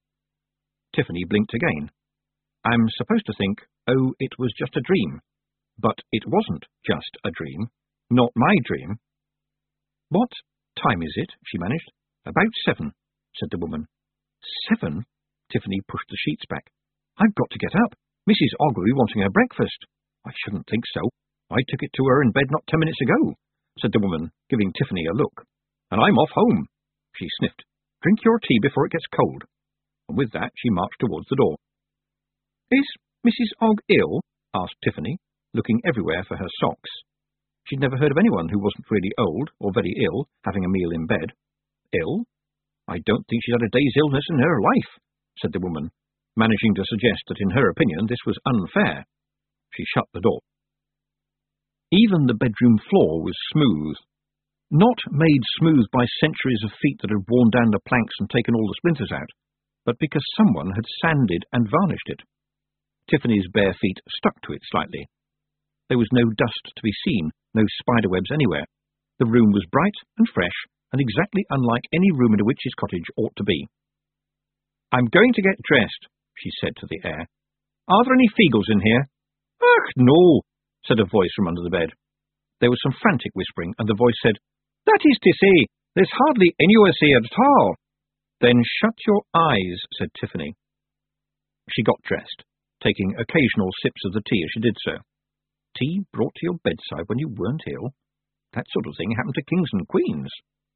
Tiffany blinked again. "I'm supposed to think, oh, it was just a dream. But it wasn't just a dream. Not my dream." "What time is it?" she managed. "About 7, said the woman. 7? Tiffany pushed the sheets back. "I've got to get up. Mrs. Ogg will be wanting her breakfast." "I shouldn't think so. I took it to her in bed not 10 minutes ago," said the woman, giving Tiffany a look. "And I'm off home." She sniffed. "Drink your tea before it gets cold." And with that she marched towards the door. "Is Mrs. Ogg ill?" asked Tiffany, looking everywhere for her socks. She'd never heard of anyone who wasn't really old, or very ill, having a meal in bed. "Ill? I don't think she's had a day's illness in her life," said the woman, managing to suggest that in her opinion this was unfair. She shut the door. Even the bedroom floor was smooth. Not made smooth by centuries of feet that had worn down the planks and taken all the splinters out, but because someone had sanded and varnished it. Tiffany's bare feet stuck to it slightly. There was no dust to be seen, no spiderwebs anywhere. The room was bright and fresh, and exactly unlike any room in a witch's cottage ought to be. "I'm going to get dressed," she said to the air. "Are there any Feagles in here?" "Ach, no," said a voice from under the bed. There was some frantic whispering, and the voice said, "That is to say, there's hardly any of us here at all." "Then shut your eyes," said Tiffany. She got dressed, taking occasional sips of the tea as she did so. Tea brought to your bedside when you weren't ill? That sort of thing happened to kings and queens.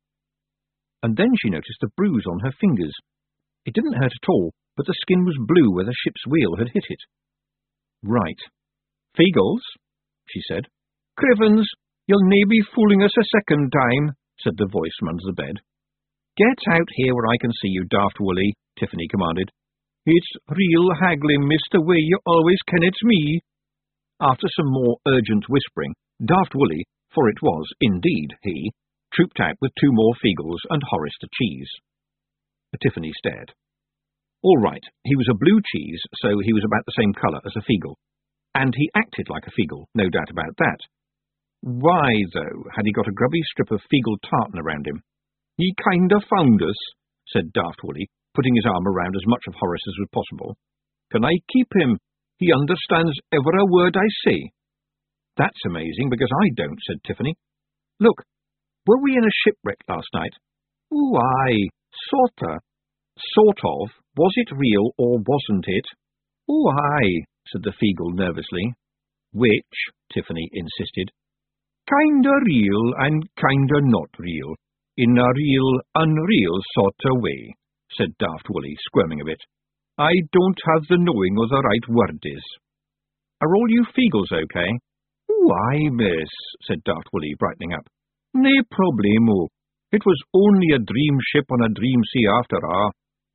And then she noticed the bruise on her fingers. It didn't hurt at all, but the skin was blue where the ship's wheel had hit it. "Right. Feagles," she said. "Crivens, you'll nae be fooling us a second time," said the voice from under the bed. "Get out here where I can see you, Daft Woolly," Tiffany commanded. "It's real haggling, miss, the way you always ken it's me." After some more urgent whispering, Daft Woolly, for it was indeed he, trooped out with 2 more Feagles and Horace the cheese. Tiffany stared. All right, he was a blue cheese, so he was about the same colour as a Feagle. And he acted like a Feagle, no doubt about that. Why, though, had he got a grubby strip of Feagle tartan around him? He kind of found us, said Daft Willie, putting his arm around as much of Horace as was possible. Can I keep him? He understands every word I say. That's amazing, because I don't, said Tiffany. Look, were we in a shipwreck last night? Oh, aye, sorta. Sort of. Was it real, or wasn't it? Oh, aye, said the Feagle nervously. Which? Tiffany insisted. Kinda real and kinda not real. In a real, unreal sorta way, said Daft Willie, squirming a bit. I don't have the knowing of the right word is. Are all you Feagles okay? Oh, aye, miss, said Daft Willie, brightening up. Nae problemo. It was only a dream ship on a dream sea after all.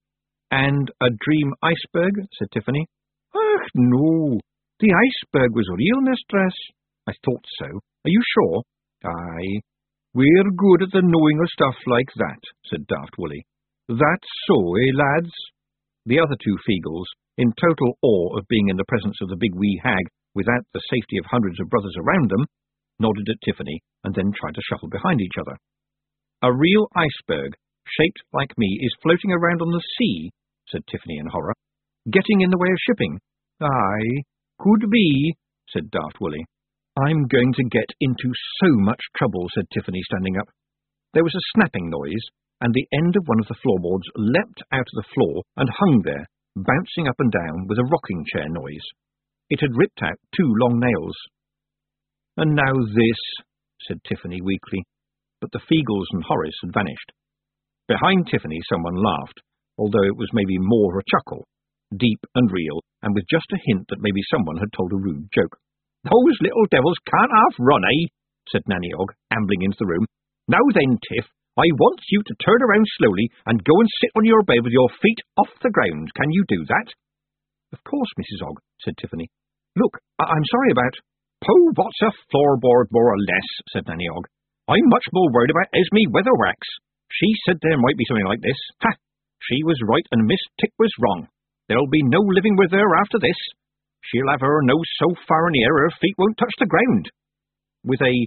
And a dream iceberg, said Tiffany. Ach, no. The iceberg was real, mistress. I thought so. Are you sure? Aye. We're good at the knowing of stuff like that, said Daft Willie. That's so, lads? The other 2 Feagles, in total awe of being in the presence of the big wee hag without the safety of hundreds of brothers around them, nodded at Tiffany and then tried to shuffle behind each other. A real iceberg, shaped like me, is floating around on the sea, said Tiffany in horror. Getting in the way of shipping. Aye, could be, said Daft Willie. I'm going to get into so much trouble, said Tiffany, standing up. There was a snapping noise, and the end of one of the floorboards leapt out of the floor and hung there, bouncing up and down with a rocking chair noise. It had ripped out 2 long nails. And now this, said Tiffany weakly, but the Feagles and Horace had vanished. Behind Tiffany someone laughed, although it was maybe more a chuckle, deep and real, and with just a hint that maybe someone had told a rude joke. Those little devils can't half run, eh? Said Nanny Og, ambling into the room. Now then, Tiff, I want you to turn around slowly and go and sit on your bed with your feet off the ground. Can you do that? Of course, Mrs. Og, said Tiffany. Look, I'm sorry about... Oh, what's a floorboard, more or less, said Nanny Og. I'm much more worried about Esme Weatherwax. She said there might be something like this. Ha! She was right and Miss Tick was wrong. There'll be no living with her after this. She'll have her nose so far in the air her feet won't touch the ground. With a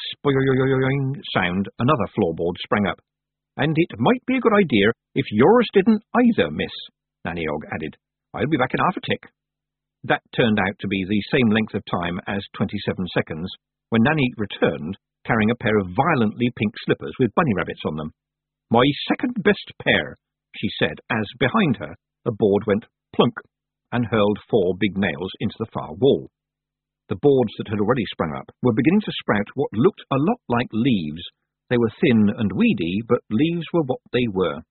spoing sound, another floorboard sprang up. And it might be a good idea if yours didn't either, miss, Nanny Og added. I'll be back in half a tick. That turned out to be the same length of time as 27 seconds, when Nanny returned, carrying a pair of violently pink slippers with bunny rabbits on them. My second best pair, she said, as behind her a board went plunk and hurled 4 big nails into the far wall. The boards that had already sprung up were beginning to sprout what looked a lot like leaves. They were thin and weedy, but leaves were what they were.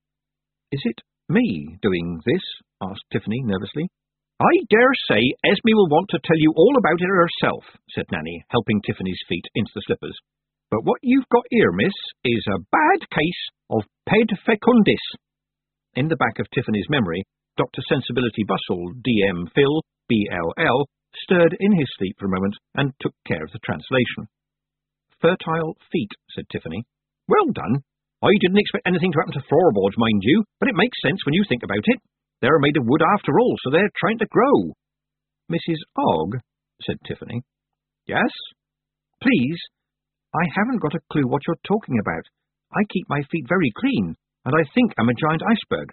Is it me doing this? Asked Tiffany nervously. I dare say Esme will want to tell you all about it herself, said Nanny, helping Tiffany's feet into the slippers. But what you've got here, miss, is a bad case of ped fecundis. In the back of Tiffany's memory, Dr. Sensibility Bustle, D.M. Phil, B.L.L., stirred in his sleep for a moment and took care of the translation. Fertile feet, said Tiffany. Well done. I didn't expect anything to happen to floorboards, mind you, but it makes sense when you think about it. They're made of wood after all, so they're trying to grow. Mrs. Og, said Tiffany. Yes? Please, I haven't got a clue what you're talking about. I keep my feet very clean, and I think I'm a giant iceberg.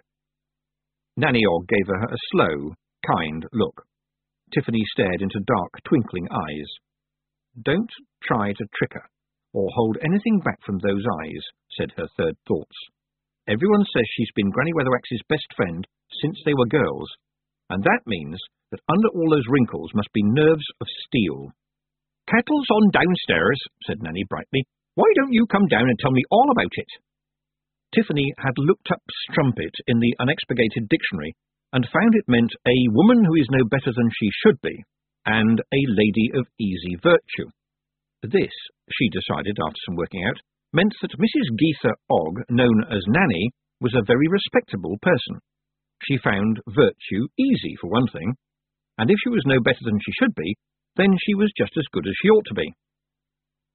Nanny Og gave her a slow, kind look. Tiffany stared into dark, twinkling eyes. Don't try to trick her, or hold anything back from those eyes, said her third thoughts. Everyone says she's been Granny Weatherwax's best friend since they were girls, and that means that under all those wrinkles must be nerves of steel. Kettle's on downstairs, said Nanny brightly. Why don't you come down and tell me all about it? Tiffany had looked up strumpet in the unexpurgated dictionary and found it meant a woman who is no better than she should be, and a lady of easy virtue. This, she decided after some working out, meant that Mrs. Geetha Og, known as Nanny, was a very respectable person. She found virtue easy, for one thing, and if she was no better than she should be, then she was just as good as she ought to be.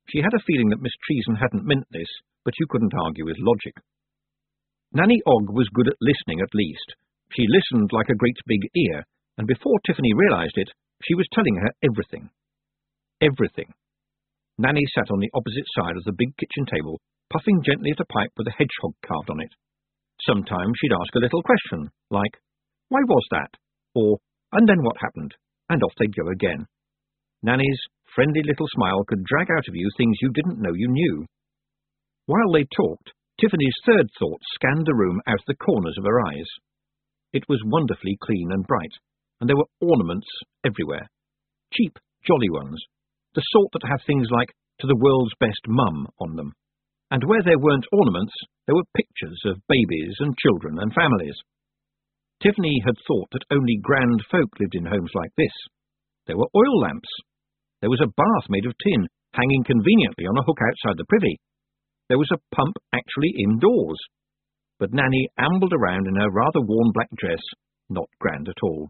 She had a feeling that Miss Treason hadn't meant this, but you couldn't argue with logic. Nanny Ogg was good at listening at least. She listened like a great big ear, and before Tiffany realised it, she was telling her everything. Everything. Nanny sat on the opposite side of the big kitchen table, puffing gently at a pipe with a hedgehog carved on it. Sometimes she'd ask a little question, like, "Why was that?" or, "And then what happened?" And off they'd go again. Nanny's friendly little smile could drag out of you things you didn't know you knew. While they talked, Tiffany's third thought scanned the room out of the corners of her eyes. It was wonderfully clean and bright, and there were ornaments everywhere. Cheap, jolly ones, the sort that have things like "To the World's Best Mum" on them. And where there weren't ornaments, there were pictures of babies and children and families. Tiffany had thought that only grand folk lived in homes like this. There were oil lamps. There was a bath made of tin, hanging conveniently on a hook outside the privy. There was a pump actually indoors. But Nanny ambled around in her rather worn black dress, not grand at all.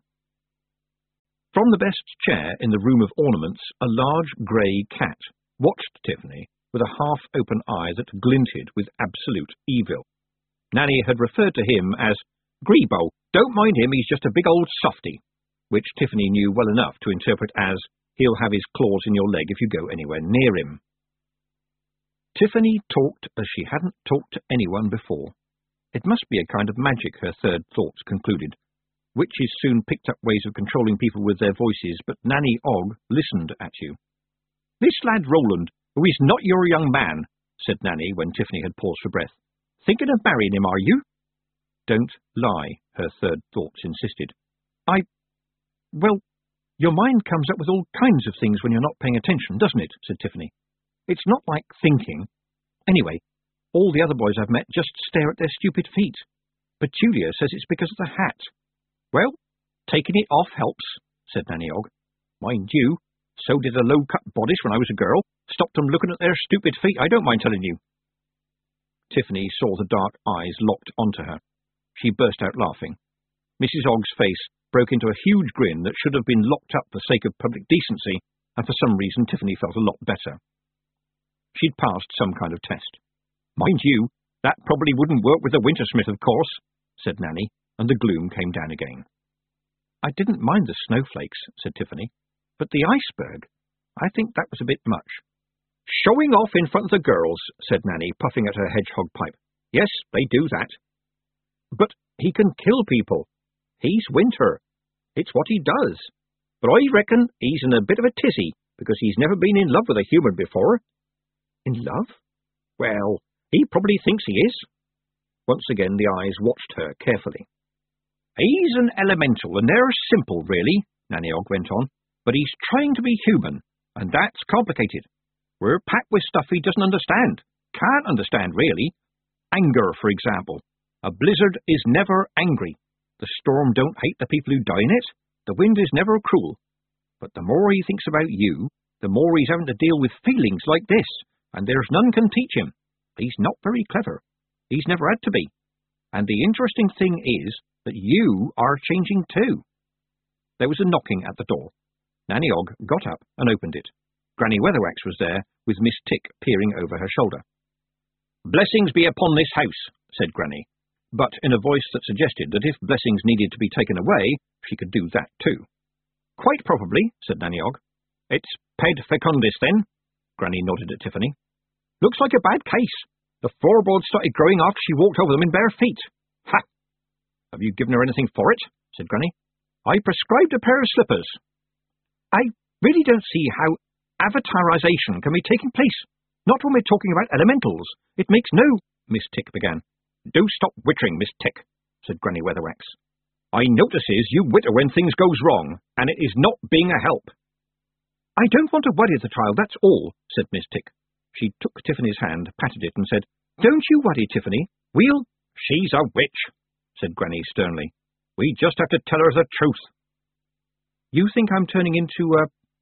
From the best chair in the room of ornaments, a large grey cat watched Tiffany with a half-open eye that glinted with absolute evil. Nanny had referred to him as "Grebo, don't mind him, he's just a big old softy," which Tiffany knew well enough to interpret as, "He'll have his claws in your leg if you go anywhere near him." Tiffany talked as she hadn't talked to anyone before. It must be a kind of magic, her third thoughts concluded. Witches soon picked up ways of controlling people with their voices, but Nanny Ogg listened at you. "This lad Roland, who is not your young man," said Nanny when Tiffany had paused for breath. "Thinking of marrying him, are you?" "Don't lie," her third thoughts insisted. Well, your mind comes up with all kinds of things when you're not paying attention, doesn't it?" said Tiffany. "It's not like thinking. Anyway, all the other boys I've met just stare at their stupid feet. But Julia says it's because of the hat." "Well, taking it off helps," said Nanny Ogg. "Mind you, so did a low-cut bodice when I was a girl. Stopped them looking at their stupid feet, I don't mind telling you." Tiffany saw the dark eyes locked onto her. She burst out laughing. Mrs. Ogg's face broke into a huge grin that should have been locked up for sake of public decency, and for some reason Tiffany felt a lot better. She'd passed some kind of test. "Mind you, that probably wouldn't work with the Wintersmith, of course," said Nanny, and the gloom came down again. "I didn't mind the snowflakes," said Tiffany, "but the iceberg, I think that was a bit much." "Showing off in front of the girls," said Nanny, puffing at her hedgehog pipe. "Yes, they do that." "But he can kill people. He's Winter. It's what he does. But I reckon he's in a bit of a tizzy, because he's never been in love with a human before." "In love?" "Well, he probably thinks he is." Once again the eyes watched her carefully. "He's an elemental, and they're simple, really," Nanny Ogg went on. "But he's trying to be human, and that's complicated. We're packed with stuff he doesn't understand. Can't understand, really. Anger, for example. A blizzard is never angry. The storm don't hate the people who die in it. The wind is never cruel. But the more he thinks about you, the more he's having to deal with feelings like this, and there's none can teach him. He's not very clever. He's never had to be. And the interesting thing is that you are changing too." There was a knocking at the door. Nanny Ogg got up and opened it. Granny Weatherwax was there, with Miss Tick peering over her shoulder. "Blessings be upon this house," said Granny, but in a voice that suggested that if blessings needed to be taken away, she could do that too. "Quite probably," said Nanny Ogg. "It's ped fecundis, then?" Granny nodded at Tiffany. "Looks like a bad case. The floorboards started growing after she walked over them in bare feet." "Ha! Have you given her anything for it?" said Granny. "I prescribed a pair of slippers." "I really don't see how avatarization can be taking place. Not when we're talking about elementals. It makes no—" Miss Tick began. "Do stop wittering, Miss Tick," said Granny Weatherwax. "I notices you witter when things goes wrong, and it is not being a help." "I don't want to worry the child, that's all," said Miss Tick. She took Tiffany's hand, patted it, and said, "Don't you worry, Tiffany. We'll—" "She's a witch," said Granny sternly. "We just have to tell her the truth." "You think I'm turning into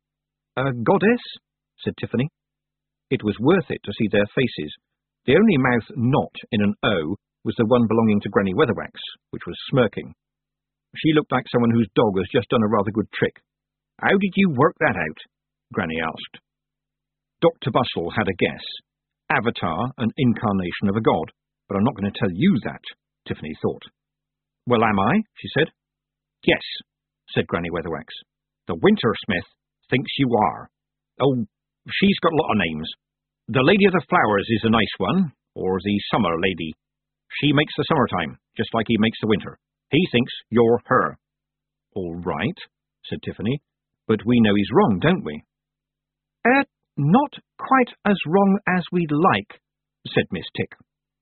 a goddess?" said Tiffany. It was worth it to see their faces. The only mouth not in an O was the one belonging to Granny Weatherwax, which was smirking. She looked like someone whose dog has just done a rather good trick. "How did you work that out?" Granny asked. Dr. Bustle had a guess. Avatar, an incarnation of a god. But I'm not going to tell you that, Tiffany thought. Well, am I? She said. Yes, said Granny Weatherwax. The Wintersmith thinks you are. Oh, she's got a lot of names. The Lady of the Flowers is a nice one, or the Summer Lady. She makes the summertime, just like he makes the winter. He thinks you're her. All right, said Tiffany, but we know he's wrong, don't we? Not quite as wrong as we'd like, said Miss Tick.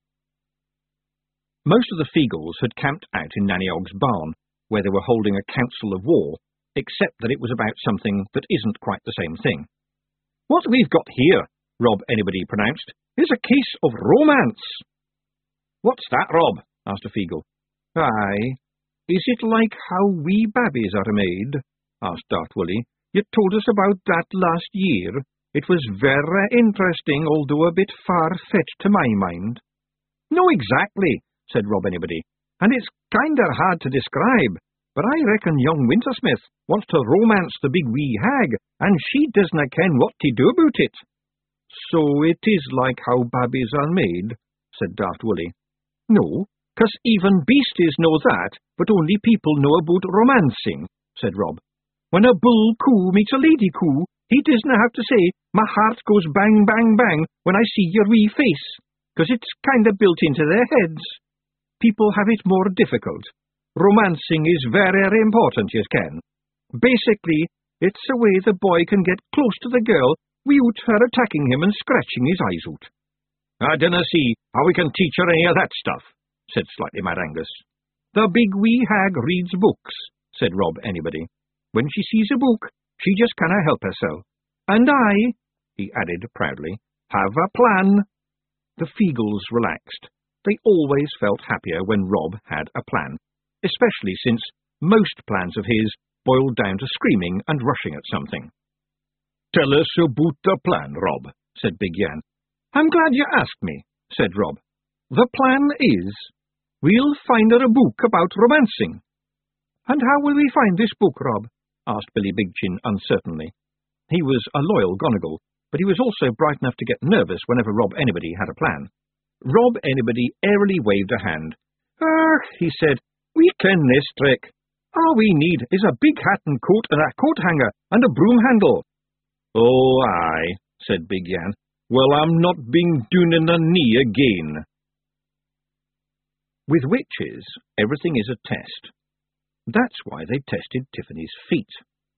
Most of the Feagles had camped out in Nanny Ogg's barn, where they were holding a council of war, except that it was about something that isn't quite the same thing. What we've got here, Rob Anybody pronounced, is a case of romance. What's that, Rob? Asked a Feagle. Aye, is it like how wee babbies are made? Asked Daft Woolly. You told us about that last year. It was very interesting, although a bit far-fetched to my mind. No, exactly, said Rob Anybody, and it's kinder hard to describe, but I reckon young Wintersmith wants to romance the big wee hag, and she doesna ken what to do about it. So it is like how babbies are made, said Daft Woolly. No, 'cause even beasties know that, but only people know about romancing, said Rob. When a bull coo meets a lady coo, he doesna have to say, my heart goes bang, bang, bang when I see your wee face, 'cause it's kinda built into their heads. People have it more difficult. Romancing is very important, you ken. Basically, it's a way the boy can get close to the girl without her attacking him and scratching his eyes out. I dinna see how we can teach her any of that stuff, said Slightly Mad Angus. The big wee hag reads books, said Rob Anybody. When she sees a book, she just canna help herself. And I, he added proudly, have a plan. The Feagles relaxed. They always felt happier when Rob had a plan, especially since most plans of his boiled down to screaming and rushing at something. Tell us about the plan, Rob, said Big Yan. I'm glad you asked me, said Rob. The plan is, we'll find her a book about romancing. And how will we find this book, Rob? Asked Billy Big Chin uncertainly. He was a loyal Gonigal, but he was also bright enough to get nervous whenever Rob Anybody had a plan. Rob Anybody airily waved a hand. He said, we ken this trick. All we need is a big hat and coat and a coat hanger and a broom handle. Oh, aye, said Big Yan. Well, I'm not being doon in the knee again. With witches, everything is a test. That's why they tested Tiffany's feet.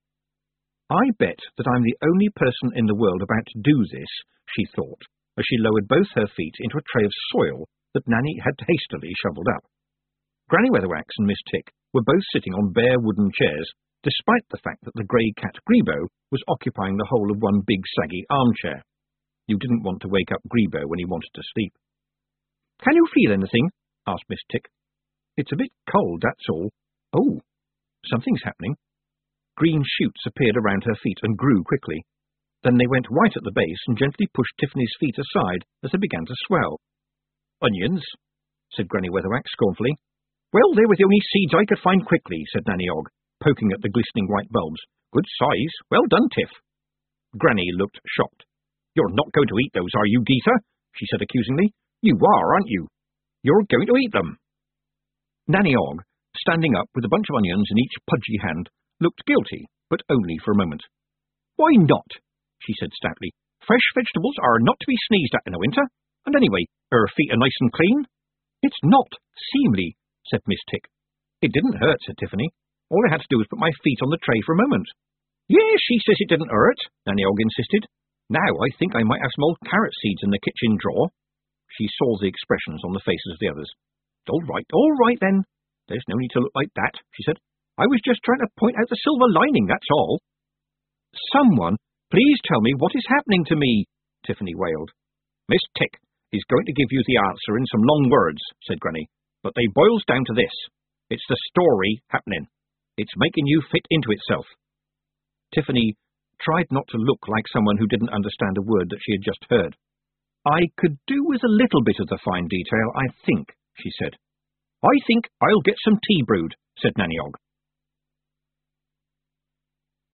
I bet that I'm the only person in the world about to do this, she thought, as she lowered both her feet into a tray of soil that Nanny had hastily shovelled up. Granny Weatherwax and Miss Tick were both sitting on bare wooden chairs, despite the fact that the grey cat Grebo was occupying the whole of one big saggy armchair. You didn't want to wake up Grebo when he wanted to sleep. Can you feel anything? Asked Miss Tick. It's a bit cold, that's all. Oh, something's happening. Green shoots appeared around her feet and grew quickly. Then they went white at the base and gently pushed Tiffany's feet aside as they began to swell. Onions, said Granny Weatherwax scornfully. Well, they were the only seeds I could find quickly, said Nanny Ogg, poking at the glistening white bulbs. Good size. Well done, Tiff. Granny looked shocked. You're not going to eat those, are you, Geether? She said accusingly. You are, aren't you? You're going to eat them. Nanny Ogg, standing up with a bunch of onions in each pudgy hand, looked guilty, but only for a moment. Why not? She said stoutly. Fresh vegetables are not to be sneezed at in the winter, and anyway, her feet are nice and clean. It's not seemly, said Miss Tick. It didn't hurt, said Tiffany. All I had to do was put my feet on the tray for a moment. Yes, she says it didn't hurt, Nanny Ogg insisted. Now I think I might have some old carrot seeds in the kitchen drawer. She saw the expressions on the faces of the others. All right then. There's no need to look like that, she said. I was just trying to point out the silver lining, that's all. Someone, please tell me what is happening to me, Tiffany wailed. Miss Tick is going to give you the answer in some long words, said Granny, but they boils down to this. It's the story happening. It's making you fit into itself. Tiffany tried not to look like someone who didn't understand a word that she had just heard. I could do with a little bit of the fine detail, I think, she said. I think I'll get some tea brewed, said Nanny Ogg.